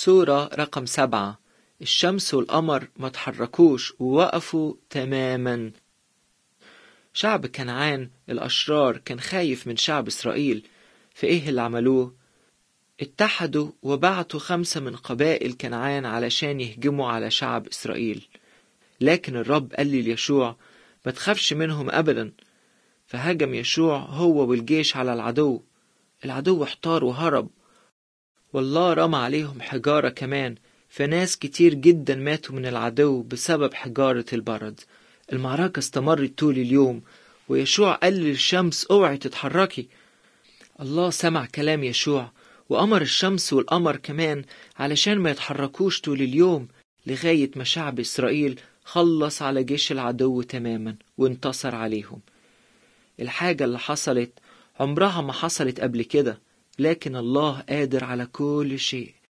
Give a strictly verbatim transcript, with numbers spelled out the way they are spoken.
صورة رقم سبعة. الشمس والقمر ما تحركوش ووقفوا تماما. شعب كنعان الأشرار كان خايف من شعب إسرائيل، فإيه اللي عملوه؟ اتحدوا وبعتوا خمسة من قبائل كنعان علشان يهجموا على شعب إسرائيل. لكن الرب قال لي ليشوع ما تخافش منهم أبدا. فهجم يشوع هو والجيش على العدو. العدو احتار وهرب، والله رمى عليهم حجارة كمان، فناس كتير جدا ماتوا من العدو بسبب حجارة البرد. المعركة استمرت طول اليوم، ويشوع قال للشمس اوعي تتحركي. الله سمع كلام يشوع وأمر الشمس والقمر كمان علشان ما يتحركوش طول اليوم، لغاية ما شعب إسرائيل خلص على جيش العدو تماما وانتصر عليهم. الحاجة اللي حصلت عمرها ما حصلت قبل كده، لكن الله قادر على كل شيء.